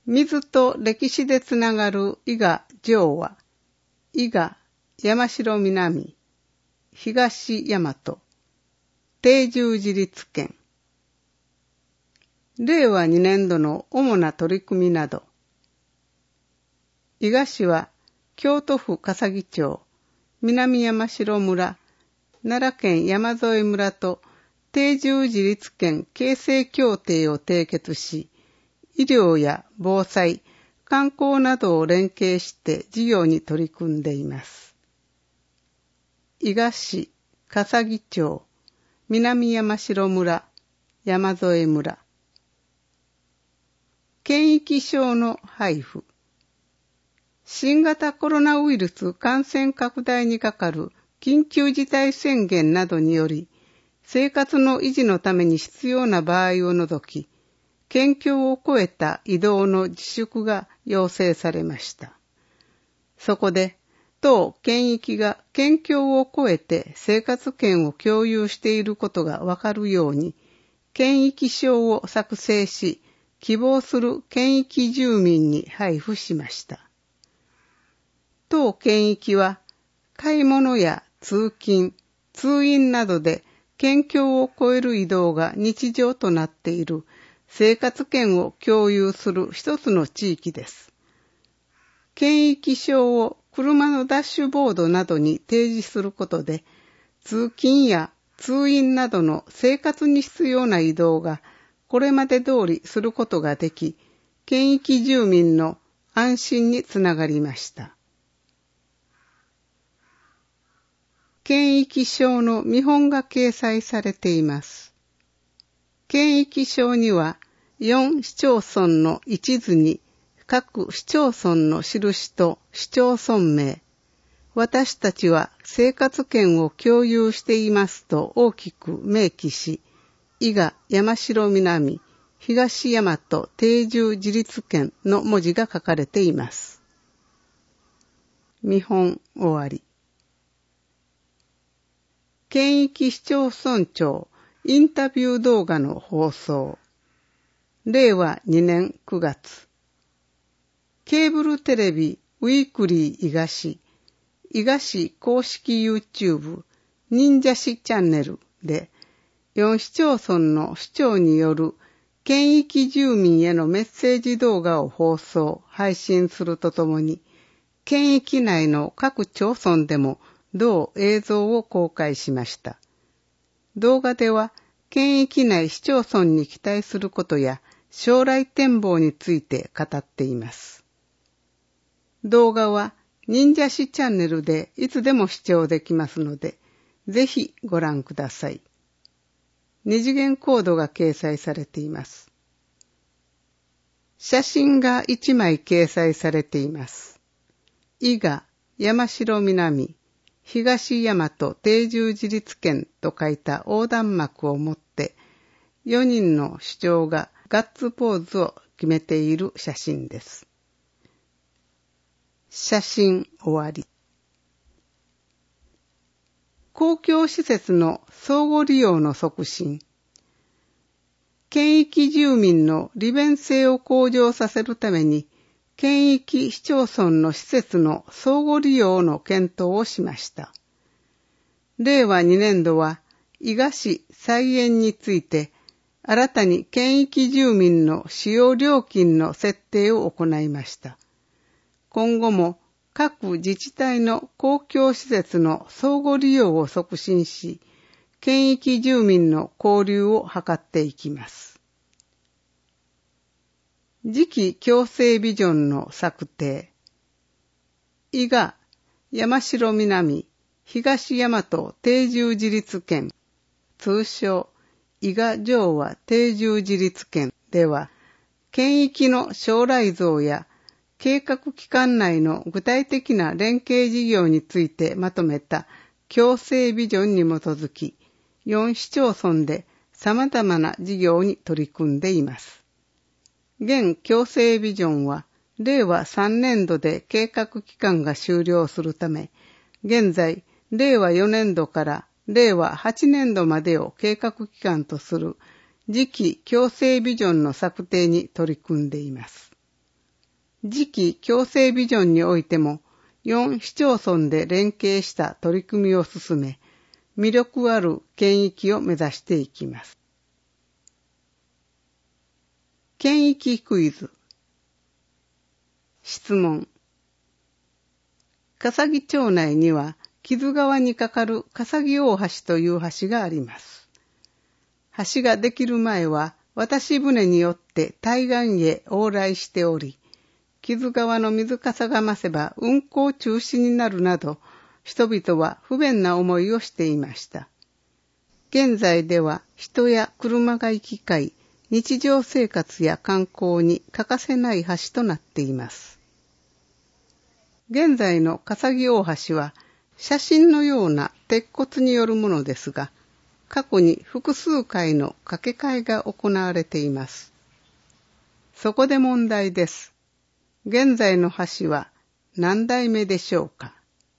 水と歴史でつながる伊賀上和、伊賀山城南、東大和、定住自立県。令和2年度の主な取り組みなど。伊賀市は京都府笠置町、南山城村、奈良県山添村と定住自立県形成協定を締結し、医療や防災、観光などを連携して事業に取り組んでいます。伊賀市、笠置町、南山城村、山添村。検疫証の配布。新型コロナウイルス感染拡大にかかる緊急事態宣言などにより、生活の維持のために必要な場合を除き、県境を越えた移動の自粛が要請されました。そこで、当県域が県境を越えて生活圏を共有していることがわかるように、県域証を作成し、希望する県域住民に配布しました。当県域は、買い物や通勤、通院などで県境を越える移動が日常となっている生活圏を共有する一つの地域です。県域証を車のダッシュボードなどに提示することで、通勤や通院などの生活に必要な移動がこれまで通りすることができ、県域住民の安心につながりました。県域証の見本が掲載されています。県域証には4市町村の一図に各市町村の印と市町村名、私たちは生活圏を共有していますと大きく明記し、伊賀山城南、東大和定住自立県の文字が書かれています。見本終わり。県域市町村長インタビュー動画の放送。令和2年9月。ケーブルテレビウィークリー伊賀市、伊賀市公式 YouTube 忍者市チャンネルで4市町村の市長による県域住民へのメッセージ動画を放送、配信するとともに、県域内の各町村でも同映像を公開しました。動画では、県域内市町村に期待することや将来展望について語っています。動画は忍者市チャンネルでいつでも視聴できますので、ぜひご覧ください。二次元コードが掲載されています。写真が1枚掲載されています。伊賀山城南、東大和定住自立県と書いた横断幕を持って、4人の首長がガッツポーズを決めている写真です。写真終わり。公共施設の相互利用の促進。県域住民の利便性を向上させるために、県域市町村の施設の相互利用の検討をしました。令和2年度は、伊賀市再編について、新たに県域住民の使用料金の設定を行いました。今後も各自治体の公共施設の相互利用を促進し、県域住民の交流を図っていきます。次期共生ビジョンの策定。伊賀山城南、東大和定住自立県、通称伊賀上和定住自立県では、県域の将来像や計画期間内の具体的な連携事業についてまとめた共生ビジョンに基づき、4市町村で様々な事業に取り組んでいます。現共生ビジョンは、令和3年度で計画期間が終了するため、現在、令和4年度から令和8年度までを計画期間とする次期共生ビジョンの策定に取り組んでいます。 次期共生ビジョンにおいても、4市町村で連携した取り組みを進め、魅力ある県域を目指していきます。県域クイズ。質問。笠木町内には、木津川に架かる笠木大橋という橋があります。橋ができる前は、渡し船によって対岸へ往来しており、木津川の水かさが増せば運航中止になるなど、人々は不便な思いをしていました。現在では人や車が行き交い、日常生活や観光に欠かせない橋となっています。現在の笠木大橋は、写真のような鉄骨によるものですが、過去に複数回の架け替えが行われています。そこで問題です。現在の橋は何代目でしょうか？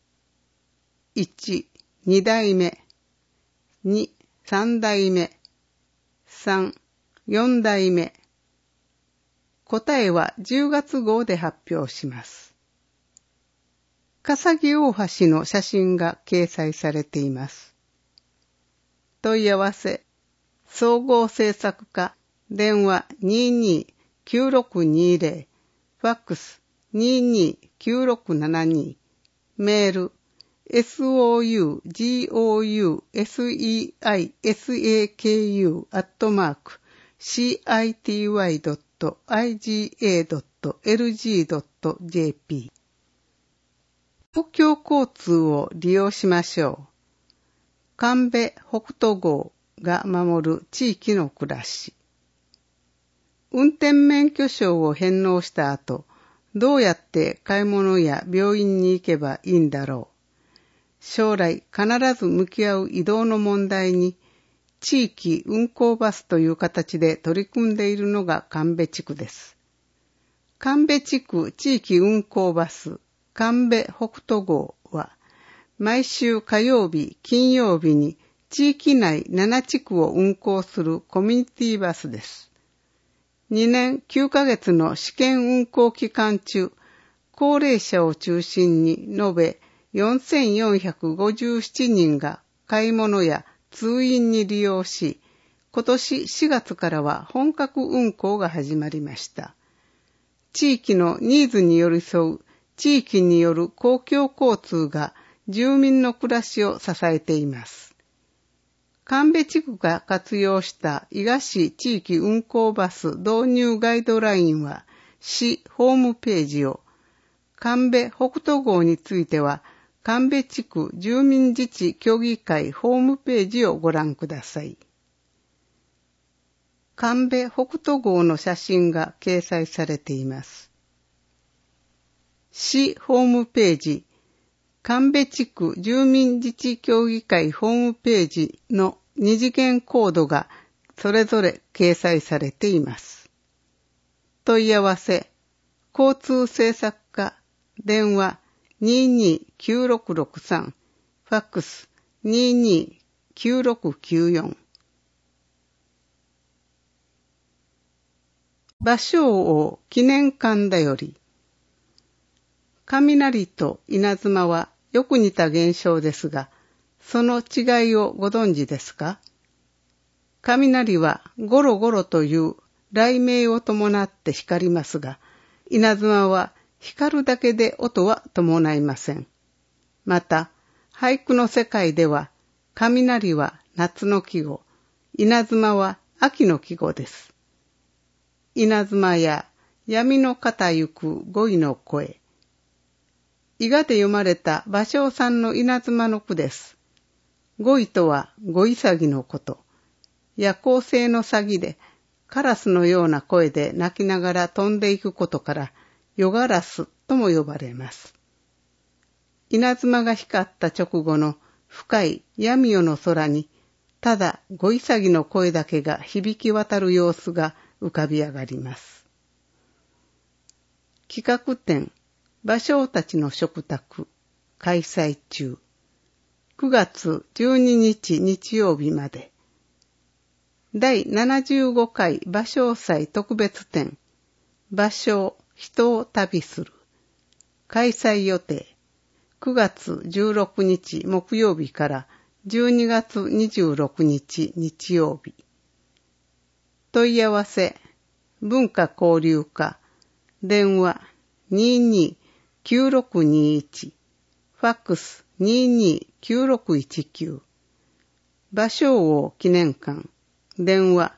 1、2代目、2、3代目、3、4代目。答えは10月号で発表します。笠木大橋の写真が掲載されています。問い合わせ、総合制作課、電話22-9620、ファックス22-9672、メール、sougouSEISAKU@city.iga.lg.jp。公共交通を利用しましょう。神戸北斗号が守る地域の暮らし。運転免許証を返納した後、どうやって買い物や病院に行けばいいんだろう。将来必ず向き合う移動の問題に、地域運行バスという形で取り組んでいるのが神戸地区です。神戸地区地域運行バス神戸北斗号は、毎週火曜日、金曜日に地域内7地区を運行するコミュニティバスです。2年9ヶ月の試験運行期間中、高齢者を中心に延べ4457人が買い物や通院に利用し、今年4月からは本格運行が始まりました。地域のニーズに寄り添う地域による公共交通が住民の暮らしを支えています。神戸地区が活用した伊賀市地域運行バス導入ガイドラインは市ホームページを、神戸北斗号については神戸地区住民自治協議会ホームページをご覧ください。神戸北斗号の写真が掲載されています。市ホームページ、神戸地区住民自治協議会ホームページの二次元コードがそれぞれ掲載されています。問い合わせ、交通政策課、電話22-9663、ファックス22-9694。芭蕉王記念館だより。雷と稲妻はよく似た現象ですが、その違いをご存知ですか？雷はゴロゴロという雷鳴を伴って光りますが、稲妻は光るだけで音は伴いません。また、俳句の世界では、雷は夏の季語、稲妻は秋の季語です。稲妻や闇の片ゆく恋の声。伊賀で読まれた芭蕉さんの稲妻の句です。恋とは恋詐欺のこと。夜行性の詐欺で、カラスのような声で鳴きながら飛んでいくことから、夜ガラスとも呼ばれます。稲妻が光った直後の深い闇夜の空に、ただ恋詐欺の声だけが響き渡る様子が浮かび上がります。企画展、芭蕉たちの食卓、開催中。9月12日日曜日まで。第75回芭蕉祭特別展、芭蕉人を旅する。開催予定。9月16日木曜日から12月26日日曜日。問い合わせ、文化交流課、電話22-9621、ファックス22-9619、芭蕉王記念館、電話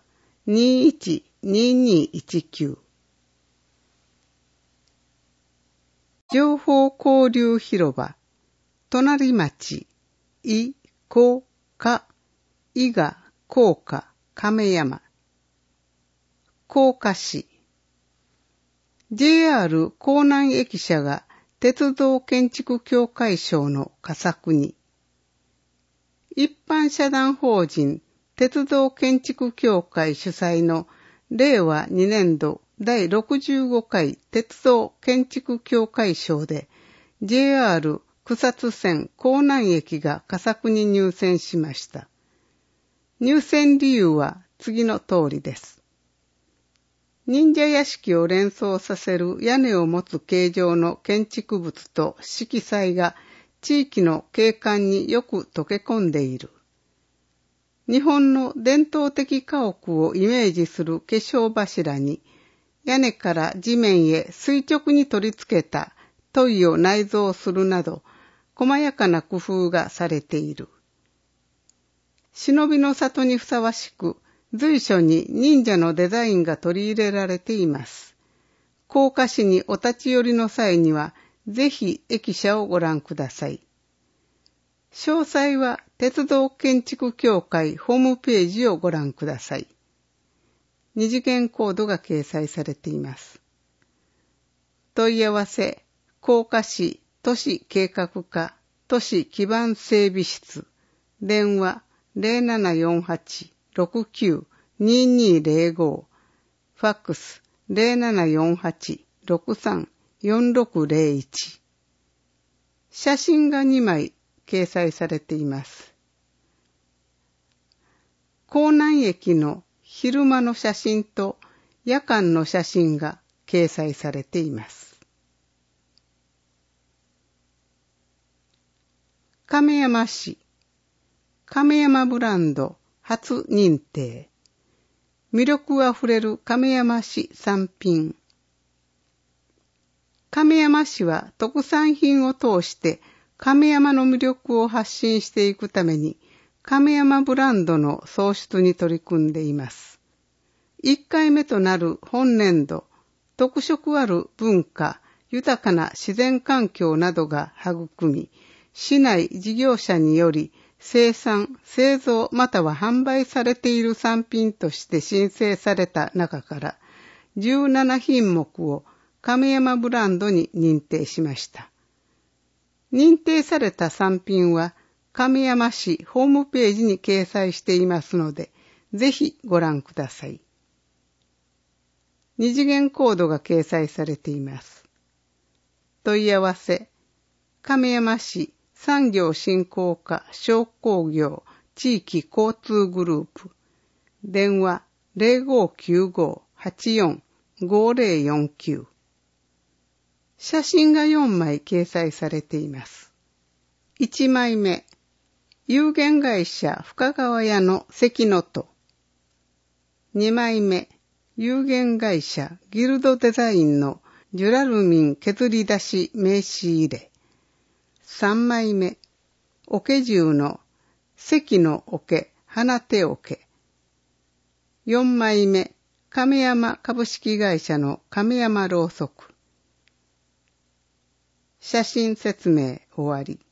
21-2219。情報交流広場、隣町、伊甲賀、伊賀甲賀亀山、甲賀市。JR 江南駅舎が鉄道建築協会賞の佳作に。一般社団法人鉄道建築協会主催の令和2年度第65回鉄道建築協会賞で JR 草津線江南駅が佳作に入選しました。入選理由は次の通りです。忍者屋敷を連想させる屋根を持つ形状の建築物と色彩が地域の景観によく溶け込んでいる。日本の伝統的家屋をイメージする化粧柱に屋根から地面へ垂直に取り付けた問いを内蔵するなど細やかな工夫がされている。忍びの里にふさわしく随所に忍者のデザインが取り入れられています。甲賀市にお立ち寄りの際にはぜひ駅舎をご覧ください。詳細は鉄道建築協会ホームページをご覧ください。二次元コードが掲載されています。問い合わせ、甲賀市都市計画課都市基盤整備室、電話0748-69-2205、ファックス0748-63-4601。写真が2枚掲載されています。江南駅の昼間の写真と夜間の写真が掲載されています。亀山市、亀山ブランド初認定。魅力あふれる亀山市産品。亀山市は特産品を通して亀山の魅力を発信していくために亀山ブランドの創出に取り組んでいます。1回目となる本年度、特色ある文化、豊かな自然環境などが育み、市内事業者により生産、製造または販売されている産品として申請された中から17品目を亀山ブランドに認定しました。認定された産品は亀山市ホームページに掲載していますので、ぜひご覧ください。二次元コードが掲載されています。問い合わせ、亀山市産業振興課商工業地域交通グループ、電話0595-845049。写真が4枚掲載されています。1枚目、有限会社深川屋の関の戸。2枚目、有限会社ギルドデザインのジュラルミン削り出し名刺入れ。3枚目、桶重の関の桶花手桶。4枚目、亀山株式会社の亀山ろうそく。写真説明終わり。